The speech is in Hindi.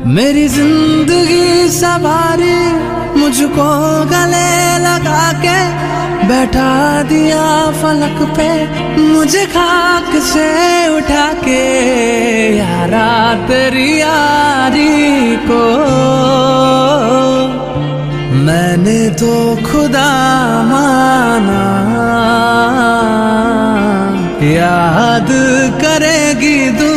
मेरी जिंदगी सवारी मुझको गले लगा के बैठा दिया फलक पे, मुझे खाक से उठा के यारा तेरी यारी को मैंने तो खुदा माना। याद करेगी